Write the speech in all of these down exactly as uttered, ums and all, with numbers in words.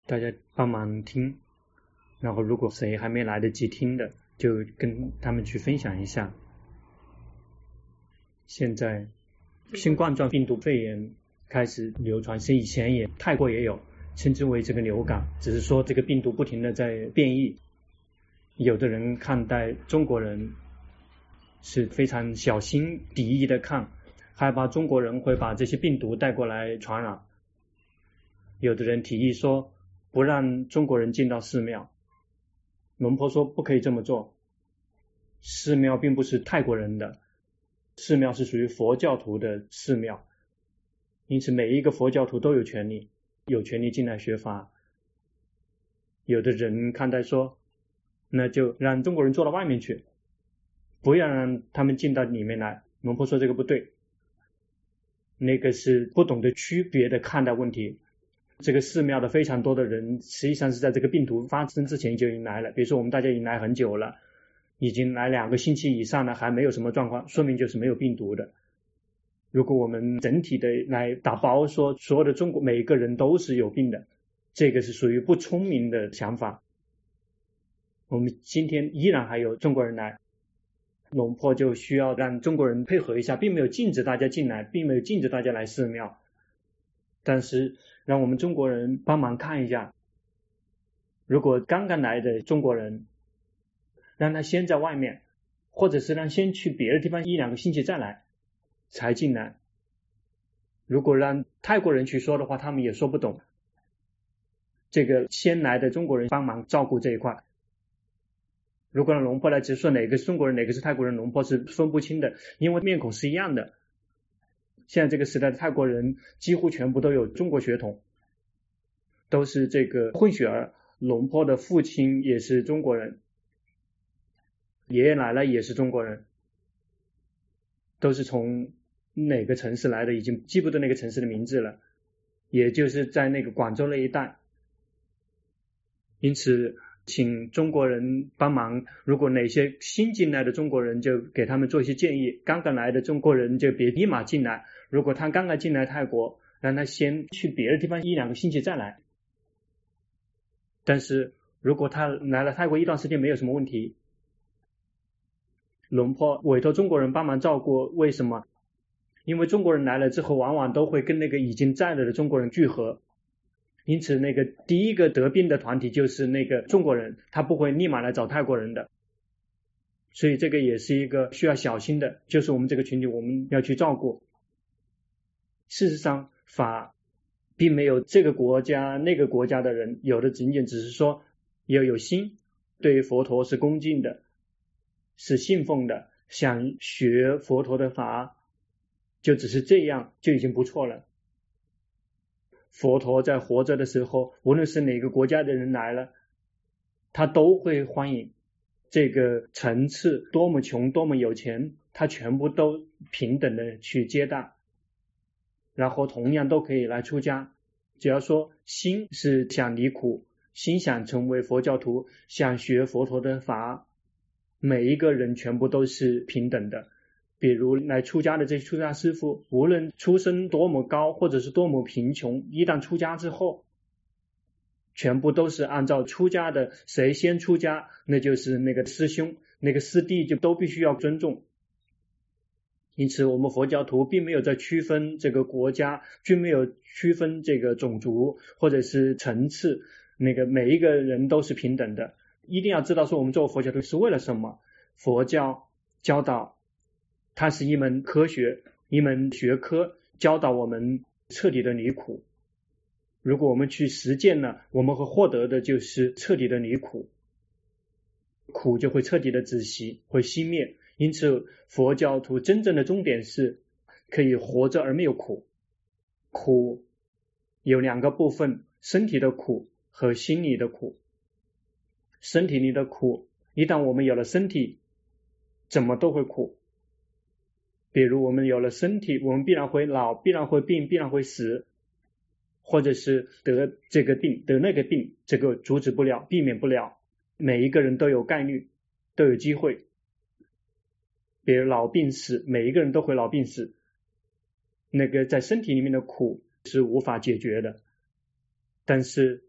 大家帮忙听，然后如果谁还没来得及听的，就跟他们去分享一下。现在新冠状病毒肺炎开始流传，是以前也泰国也有，称之为这个流感，只是说这个病毒不停的在变异。有的人看待中国人是非常小心敌意的看，害怕中国人会把这些病毒带过来传染。有的人提议说不让中国人进到寺庙，龙婆说不可以这么做，寺庙并不是泰国人的，寺庙是属于佛教徒的寺庙，因此每一个佛教徒都有权利有权利进来学法。有的人看待说那就让中国人坐到外面去，不要让他们进到里面来。龙婆说这个不对，那个是不懂得区别的看待问题。这个寺庙的非常多的人实际上是在这个病毒发生之前就已经来了，比如说我们大家已经来很久了，已经来两个星期以上了，还没有什么状况，说明就是没有病毒的。如果我们整体的来打包说所有的中国每一个人都是有病的，这个是属于不聪明的想法。我们今天依然还有中国人来，龙婆就需要让中国人配合一下，并没有禁止大家进来，并没有禁止大家来寺庙，但是让我们中国人帮忙看一下，如果刚刚来的中国人让他先在外面，或者是让先去别的地方一两个星期再来才进来。如果让泰国人去说的话，他们也说不懂，这个先来的中国人帮忙照顾这一块。如果让龙婆来直说哪个是中国人哪个是泰国人，龙婆是分不清的，因为面孔是一样的。现在这个时代的泰国人几乎全部都有中国血统，都是这个混血儿，龙婆的父亲也是中国人，爷爷奶奶也是中国人，都是从哪个城市来的已经记不得那个城市的名字了，也就是在那个广州那一带。因此请中国人帮忙，如果哪些新进来的中国人就给他们做一些建议，刚刚来的中国人就别立马进来，如果他刚刚进来泰国，让他先去别的地方一两个星期再来。但是如果他来了泰国一段时间没有什么问题，龙婆委托中国人帮忙照顾。为什么？因为中国人来了之后往往都会跟那个已经在了的中国人聚合，因此那个第一个得病的团体就是那个中国人，他不会立马来找泰国人的。所以这个也是一个需要小心的，就是我们这个群体我们要去照顾。事实上法并没有这个国家那个国家的人，有的仅仅只是说要有心，对于佛陀是恭敬的，是信奉的，想学佛陀的法，就只是这样就已经不错了。佛陀在活着的时候，无论是哪个国家的人来了，他都会欢迎。这个层次多么穷多么有钱，他全部都平等的去接待，然后同样都可以来出家。只要说心是想离苦，心想成为佛教徒，想学佛陀的法，每一个人全部都是平等的。比如来出家的这些出家师父，无论出身多么高或者是多么贫穷，一旦出家之后，全部都是按照出家的，谁先出家那就是那个师兄，那个师弟就都必须要尊重。因此我们佛教徒并没有在区分这个国家，并没有区分这个种族或者是层次，那个每一个人都是平等的。一定要知道说我们做佛教徒是为了什么。佛教教导它是一门科学，一门学科，教导我们彻底的离苦。如果我们去实践了，我们会获得的就是彻底的离苦，苦就会彻底的止息，会熄灭。因此佛教徒真正的终点是可以活着而没有苦。苦有两个部分，身体的苦和心理的苦。身体里的苦，一旦我们有了身体，怎么都会苦。比如我们有了身体，我们必然会老，必然会病，必然会死，或者是得这个病得那个病，这个阻止不了，避免不了，每一个人都有概率，都有机会。比如老病死，每一个人都会老病死，那个在身体里面的苦是无法解决的。但是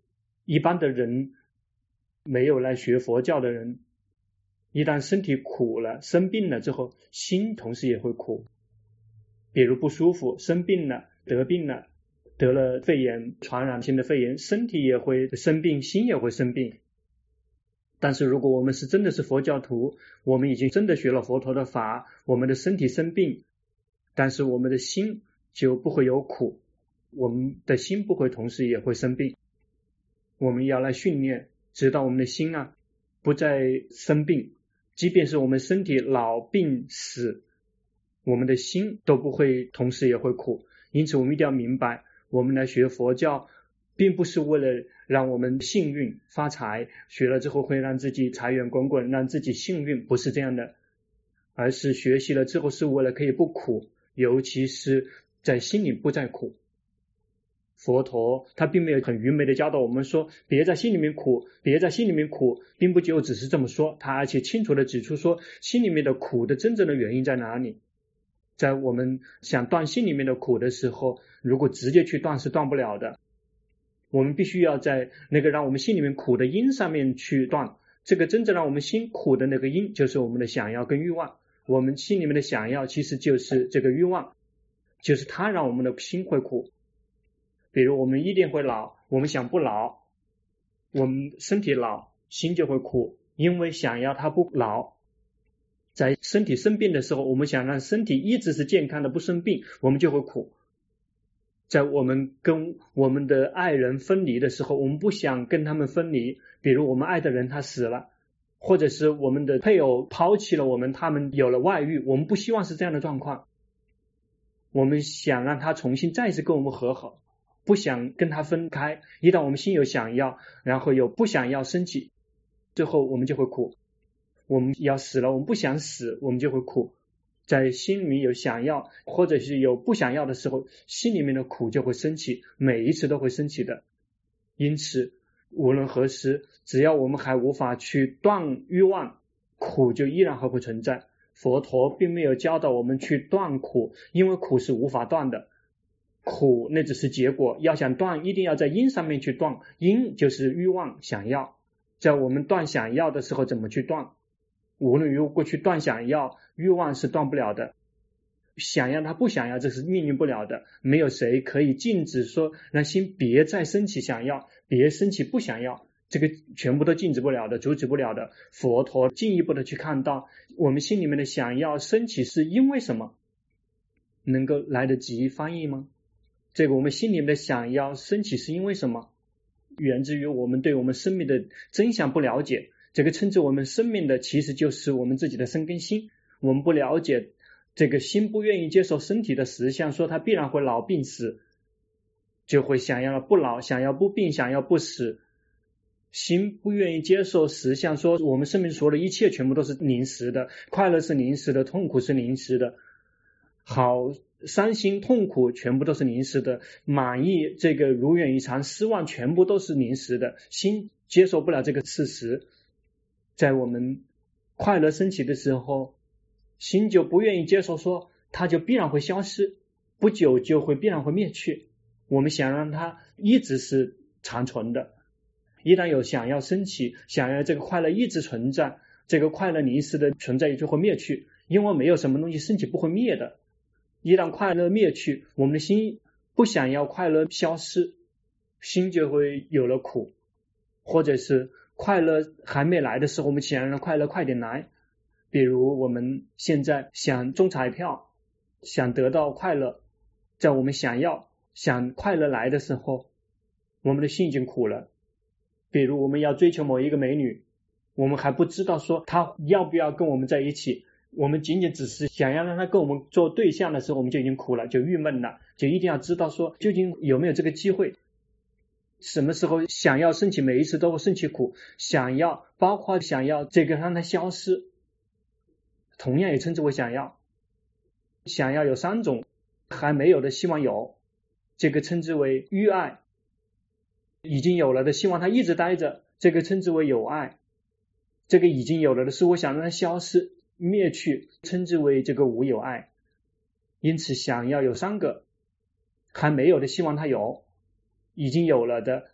一般的人没有来学佛教的人，一旦身体苦了生病了之后，心同时也会苦。比如不舒服生病了得病了，得了肺炎传染性的肺炎，身体也会生病，心也会生病。但是如果我们是真的是佛教徒，我们已经真的学了佛陀的法，我们的身体生病，但是我们的心就不会有苦，我们的心不会同时也会生病。我们要来训练，直到我们的心啊不再生病，即便是我们身体老病死，我们的心都不会同时也会苦。因此我们一定要明白，我们来学佛教并不是为了让我们幸运发财，学了之后会让自己财源滚滚，让自己幸运，不是这样的，而是学习了之后是为了可以不苦，尤其是在心里不再苦。佛陀他并没有很愚昧的教导我们说别在心里面苦，别在心里面苦，并不就只是这么说，他而且清楚的指出说心里面的苦的真正的原因在哪里。在我们想断心里面的苦的时候，如果直接去断是断不了的，我们必须要在那个让我们心里面苦的因上面去断。这个真正让我们心苦的那个因，就是我们的想要跟欲望。我们心里面的想要其实就是这个欲望，就是它让我们的心会苦。比如我们一定会老，我们想不老，我们身体老，心就会苦，因为想要它不老。在身体生病的时候，我们想让身体一直是健康的不生病，我们就会苦。在我们跟我们的爱人分离的时候，我们不想跟他们分离，比如我们爱的人他死了，或者是我们的配偶抛弃了我们，他们有了外遇，我们不希望是这样的状况，我们想让他重新再次跟我们和好，不想跟他分开。一旦我们心有想要，然后有不想要升起，最后我们就会苦。我们要死了，我们不想死，我们就会苦。在心里面有想要或者是有不想要的时候，心里面的苦就会升起，每一次都会升起的。因此无论何时，只要我们还无法去断欲望，苦就依然还会存在。佛陀并没有教导我们去断苦，因为苦是无法断的，苦那只是结果，要想断一定要在因上面去断，因就是欲望想要。在我们断想要的时候怎么去断？无论如果去断想要，欲望是断不了的，想要他不想要，这是命令不了的。没有谁可以禁止说让心别再升起想要，别升起不想要，这个全部都禁止不了的，阻止不了的。佛陀进一步的去看到我们心里面的想要升起是因为什么，能够来得及翻译吗？这个我们心里面的想要升起是因为什么？源自于我们对我们生命的真相不了解。这个称之我们生命的其实就是我们自己的身跟心，我们不了解这个心，不愿意接受身体的实相，说它必然会老病死，就会想要不老，想要不病，想要不死。心不愿意接受实相，说我们生命所有的一切全部都是临时的，快乐是临时的，痛苦是临时的，好伤心痛苦全部都是临时的，满意这个如愿以偿，失望全部都是临时的。心接受不了这个事实，在我们快乐升起的时候，心就不愿意接受，说它就必然会消失，不久就会必然会灭去。我们想让它一直是长存的，一旦有想要升起，想要这个快乐一直存在，这个快乐临时的存在就会灭去，因为没有什么东西升起不会灭的。一旦快乐灭去，我们的心不想要快乐消失，心就会有了苦。或者是快乐还没来的时候，我们想让快乐快点来，比如我们现在想中彩票，想得到快乐，在我们想要想快乐来的时候，我们的心已经苦了。比如我们要追求某一个美女，我们还不知道说她要不要跟我们在一起，我们仅仅只是想要让她跟我们做对象的时候，我们就已经苦了，就郁闷了，就一定要知道说究竟有没有这个机会。什么时候想要升起，每一次都会升起苦，想要包括想要这个让它消失，同样也称之为想要。想要有三种，还没有的希望有，这个称之为欲爱。已经有了的希望它一直待着，这个称之为有爱。这个已经有了的是我想让它消失灭去，称之为这个无有爱。因此想要有三个，还没有的希望它有，已经有了的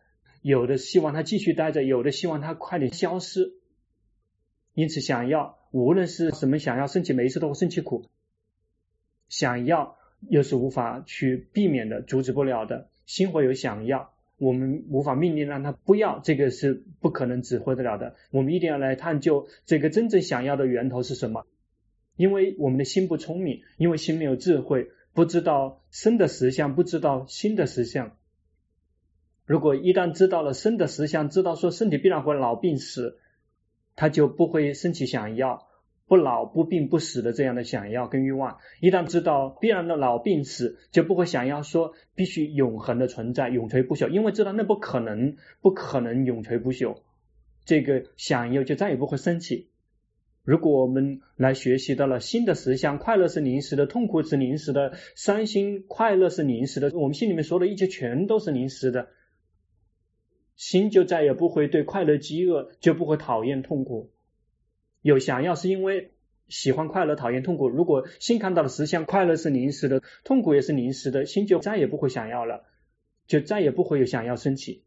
有的希望它继续待着，有的希望它快点消失。因此想要，无论是什么想要升起，每一次都会升起苦，想要又是无法去避免的，阻止不了的。心会有想要，我们无法命令让他不要，这个是不可能指挥得了的。我们一定要来探究这个真正想要的源头是什么。因为我们的心不聪明，因为心没有智慧，不知道生的实相，不知道心的实相。如果一旦知道了生的实相，知道说身体必然会老病死，他就不会升起想要不老不病不死的这样的想要跟欲望。一旦知道必然的老病死，就不会想要说必须永恒的存在，永垂不朽，因为知道那不可能，不可能永垂不朽，这个想要就再也不会升起。如果我们来学习到了新的实相，快乐是临时的，痛苦是临时的，伤心快乐是临时的，我们心里面说的一切全都是临时的，心就再也不会对快乐饥饿，就不会讨厌痛苦。有想要是因为喜欢快乐，讨厌痛苦。如果心看到的实相，快乐是临时的，痛苦也是临时的，心就再也不会想要了，就再也不会有想要升起。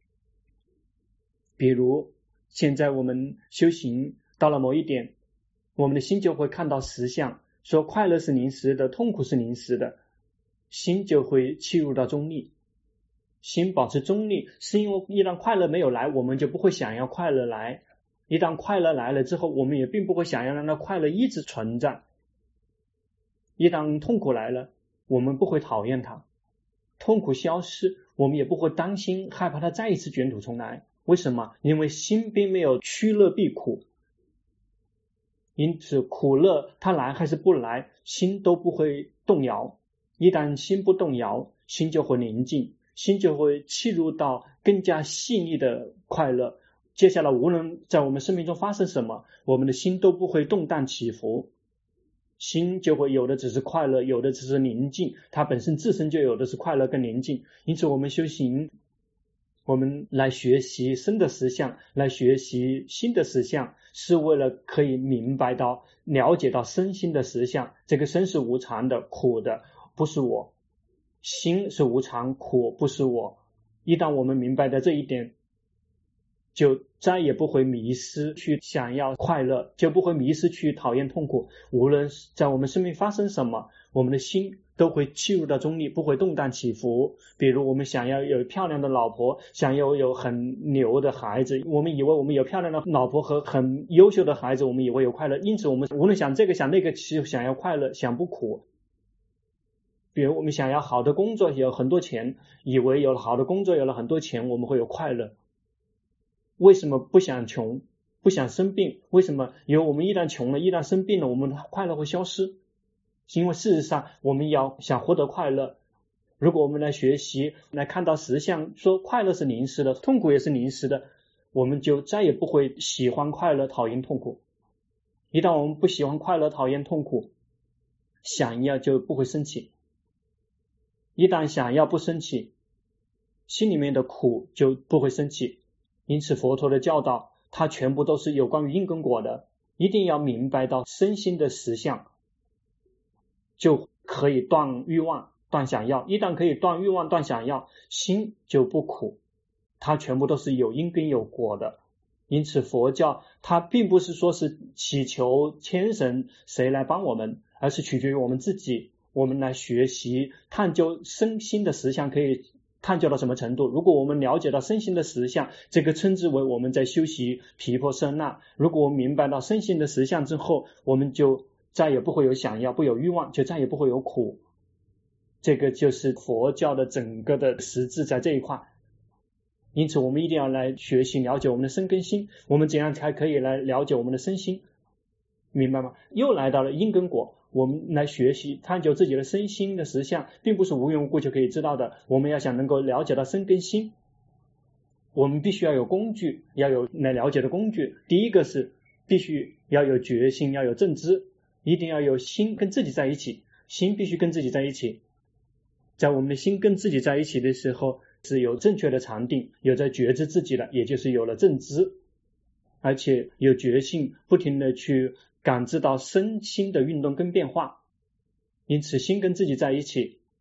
比如现在我们修行到了某一点，我们的心就会看到实相，说快乐是临时的，痛苦是临时的，心就会契入到中立。心保持中立，是因为一旦快乐没有来，我们就不会想要快乐来。一旦快乐来了之后，我们也并不会想要让它快乐一直存在。一旦痛苦来了，我们不会讨厌它。痛苦消失，我们也不会担心害怕它再一次卷土重来。为什么？因为心并没有趋乐避苦，因此苦乐它来还是不来，心都不会动摇。一旦心不动摇，心就会宁静，心就会契入到更加细腻的快乐。接下来无论在我们生命中发生什么，我们的心都不会动荡起伏，心就会有的只是快乐，有的只是宁静，它本身自身就有的是快乐跟宁静。因此我们修行，我们来学习生的实相，来学习心的实相，是为了可以明白到了解到身心的实相。这个身是无常的，苦的不是我，心是无常，苦不是我。一旦我们明白的这一点，就再也不会迷失去想要快乐，就不会迷失去讨厌痛苦。无论在我们生命发生什么，我们的心都会契入到中立，不会动荡起伏。比如我们想要有漂亮的老婆，想要有很牛的孩子，我们以为我们有漂亮的老婆和很优秀的孩子，我们以为有快乐，因此我们无论想这个想那个，其实想要快乐，想不苦。比如我们想要好的工作，有很多钱，以为有了好的工作，有了很多钱，我们会有快乐。为什么不想穷，不想生病？为什么？因为我们一旦穷了，一旦生病了，我们的快乐会消失。因为事实上我们要想获得快乐，如果我们来学习，来看到实相，说快乐是临时的，痛苦也是临时的，我们就再也不会喜欢快乐，讨厌痛苦。一旦我们不喜欢快乐，讨厌痛苦，想要就不会升起。一旦想要不升起，心里面的苦就不会升起。因此佛陀的教导，它全部都是有关于因跟果的，一定要明白到身心的实相，就可以断欲望，断想要。一旦可以断欲望，断想要，心就不苦，它全部都是有因跟有果的。因此佛教它并不是说是祈求天神谁来帮我们，而是取决于我们自己。我们来学习探究身心的实相，可以探究到什么程度？如果我们了解到身心的实相，这个称之为我们在修习毗婆舍那。如果我们明白到身心的实相之后，我们就再也不会有想要，不有欲望，就再也不会有苦。这个就是佛教的整个的实质在这一块。因此我们一定要来学习了解我们的身跟心，我们怎样才可以来了解我们的身心，明白吗？又来到了因跟果，我们来学习探究自己的身心的实相，并不是无缘无故就可以知道的。我们要想能够了解到身跟心，我们必须要有工具，要有来了解的工具。第一个是必须要有决心，要有正知，一定要有心跟自己在一起，心必须跟自己在一起。在我们的心跟自己在一起的时候，是有正确的禅定，有在觉知自己了，也就是有了正知，而且有决心，不停的去感知到身心的运动跟变化。因此心跟自己在一起，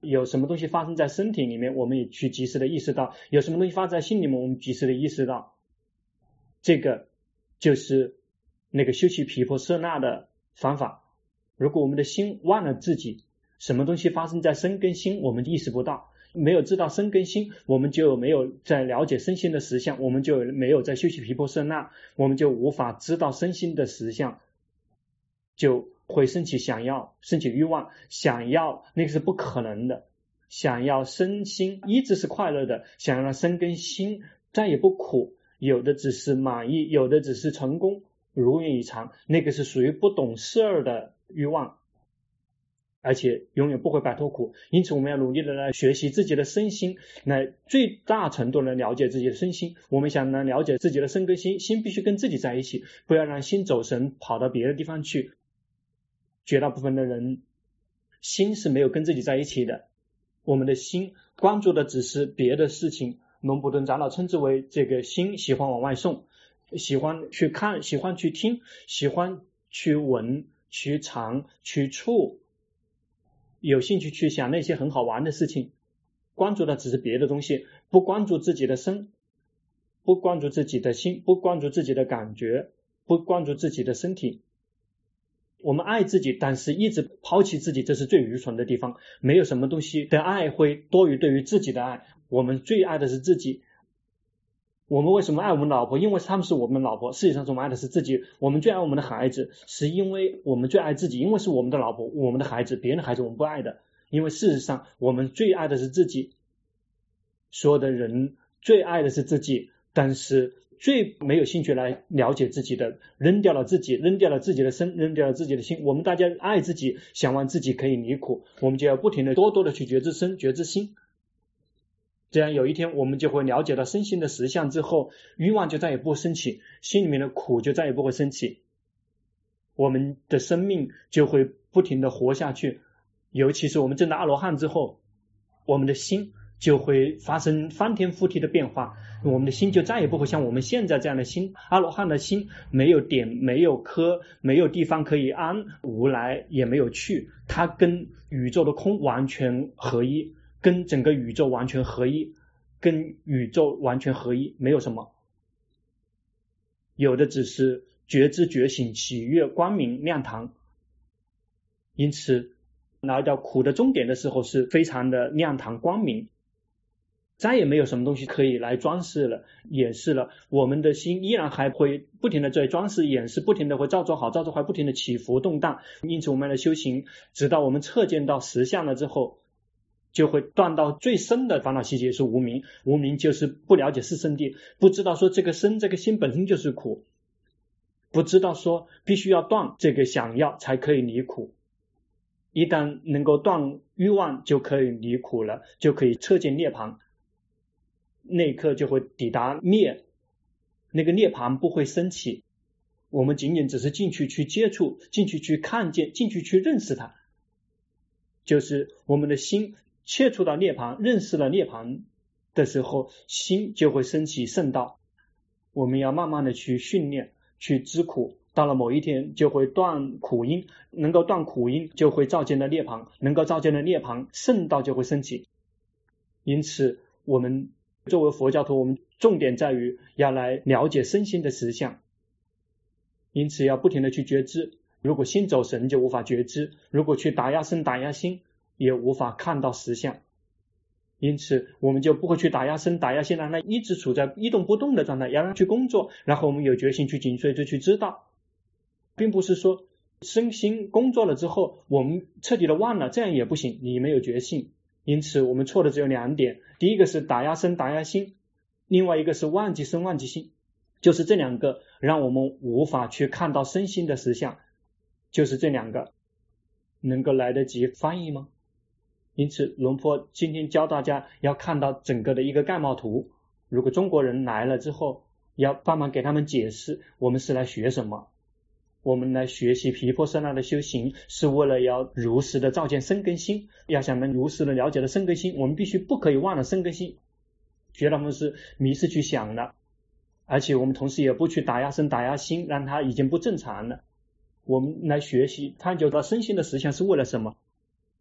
有什么东西发生在身体里面，我们也去及时的意识到；有什么东西发生在心里面，我们及时的意识到。这个就是那个修习毗婆舍那的方法。如果我们的心忘了自己，什么东西发生在身跟心，我们意识不到，没有知道身跟心，我们就没有在了解身心的实相，我们就没有在修习毗婆舍那，我们就无法知道身心的实相，就会升起想要，升起欲望，想要那个是不可能的，想要身心一直是快乐的，想要让身跟心再也不苦，有的只是满意，有的只是成功，如愿以偿，那个是属于不懂事儿的欲望，而且永远不会摆脱苦。因此我们要努力的来学习自己的身心，来最大程度的了解自己的身心。我们想来了解自己的身跟心，心必须跟自己在一起，不要让心走神跑到别的地方去。绝大部分的人心是没有跟自己在一起的，我们的心关注的只是别的事情。龙普顿长老称之为这个心喜欢往外送，喜欢去看，喜欢去听，喜欢去闻，去尝，去触，有兴趣去想那些很好玩的事情，关注的只是别的东西，不关注自己的身，不关注自己的心，不关注自己的感觉，不关注自己的身体。我们爱自己，但是一直抛弃自己，这是最愚蠢的地方。没有什么东西的爱会多于对于自己的爱，我们最爱的是自己。我们为什么爱我们老婆？因为他们是我们的老婆，事实上我们爱的是自己。我们最爱我们的孩子，是因为我们最爱自己，因为是我们的老婆，我们的孩子，别人的孩子我们不爱的，因为事实上我们最爱的是自己。所有的人最爱的是自己，但是最没有兴趣来了解自己的，扔掉了自己，扔掉了自己的身，扔掉了自己的心。我们大家爱自己，想望自己可以离苦，我们就要不停的多多的去觉知身，觉知心。这样有一天我们就会了解到身心的实相之后，欲望就再也不会升起，心里面的苦就再也不会升起，我们的生命就会不停的活下去。尤其是我们证到阿罗汉之后，我们的心就会发生翻天覆地的变化，我们的心就再也不会像我们现在这样的心。阿罗汉的心没有点，没有科，没有地方可以安，无来也没有去，它跟宇宙的空完全合一，跟整个宇宙完全合一，跟宇宙完全合一，没有什么，有的只是觉知觉醒喜悦光明亮堂。因此来到苦的终点的时候是非常的亮堂光明，再也没有什么东西可以来装饰了掩饰了，我们的心依然还会不停的在装饰掩饰，不停的会造作好造作坏，不停的起伏动荡。因此我们的修行直到我们彻见到实相了之后，就会断到最深的烦恼习气，是无明。无明就是不了解四圣谛，不知道说这个身这个心本身就是苦，不知道说必须要断这个想要才可以离苦。一旦能够断欲望就可以离苦了，就可以彻见涅槃，那一刻就会抵达灭，那个涅槃不会升起，我们仅仅只是进去去接触，进去去看见，进去去认识它，就是我们的心切触到涅槃，认识了涅槃的时候，心就会升起圣道。我们要慢慢的去训练，去知苦，到了某一天就会断苦因，能够断苦因就会照见了涅槃，能够照见了涅槃，圣道就会升起。因此我们作为佛教徒，我们重点在于要来了解身心的实相，因此要不停的去觉知。如果心走神就无法觉知，如果去打压身打压心也无法看到实相，因此我们就不会去打压身打压心，让它一直处在一动不动的状态，要让它去工作，然后我们有决心去紧随着去知道，并不是说身心工作了之后我们彻底的忘了，这样也不行，你没有决心。因此我们错的只有两点，第一个是打压身打压心，另外一个是忘记身忘记心，就是这两个让我们无法去看到身心的实相，就是这两个。能够来得及翻译吗？因此龙坡今天教大家要看到整个的一个概貌图，如果中国人来了之后要帮忙给他们解释我们是来学什么。我们来学习毗婆舍那的修行是为了要如实的照见身跟心，要想能如实的了解了身跟心，我们必须不可以忘了身跟心，绝大部分是迷失去想的，而且我们同时也不去打压身打压心，让它已经不正常了。我们来学习探究到身心的实相是为了什么，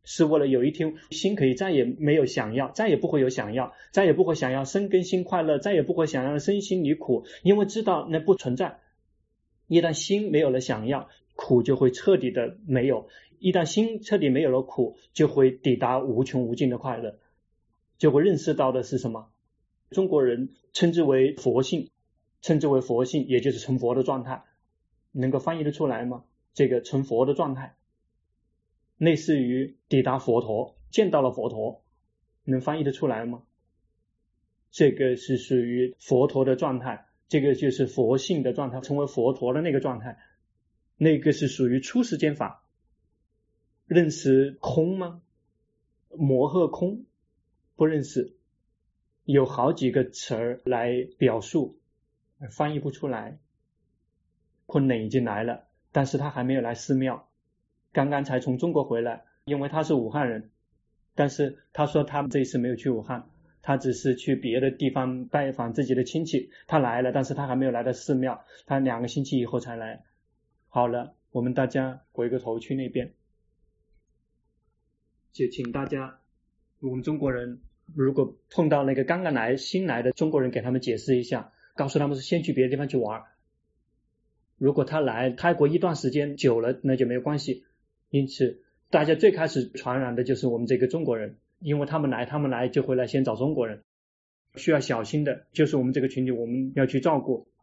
是为了有一天心可以再也没有想要，再也不会有想要，再也不会想要身跟心快乐，再也不会想要身心离苦，因为知道那不存在。一旦心没有了想要，苦就会彻底的没有，一旦心彻底没有了苦，就会抵达无穷无尽的快乐，就会认识到的是什么？中国人称之为佛性，称之为佛性，也就是成佛的状态。能够翻译得出来吗？这个成佛的状态类似于抵达佛陀，见到了佛陀，能翻译得出来吗？这个是属于佛陀的状态，这个就是佛性的状态，成为佛陀的那个状态，那个是属于出世间法。认识空吗？摩诃空不认识，有好几个词儿来表述，翻译不出来。昆仑已经来了，但是他还没有来寺庙，刚刚才从中国回来，因为他是武汉人，但是他说他这一次没有去武汉，他只是去别的地方拜访自己的亲戚，他来了，但是他还没有来到寺庙，他两个星期以后才来。好了，我们大家回个头去那边，就请大家，我们中国人如果碰到那个刚刚来新来的中国人，给他们解释一下，告诉他们是先去别的地方去玩。如果他来泰国一段时间久了，那就没有关系。因此大家最开始传染的就是我们这个中国人，因为他们来他们来就会来先找中国人，需要小心的就是我们这个群体，我们要去照顾。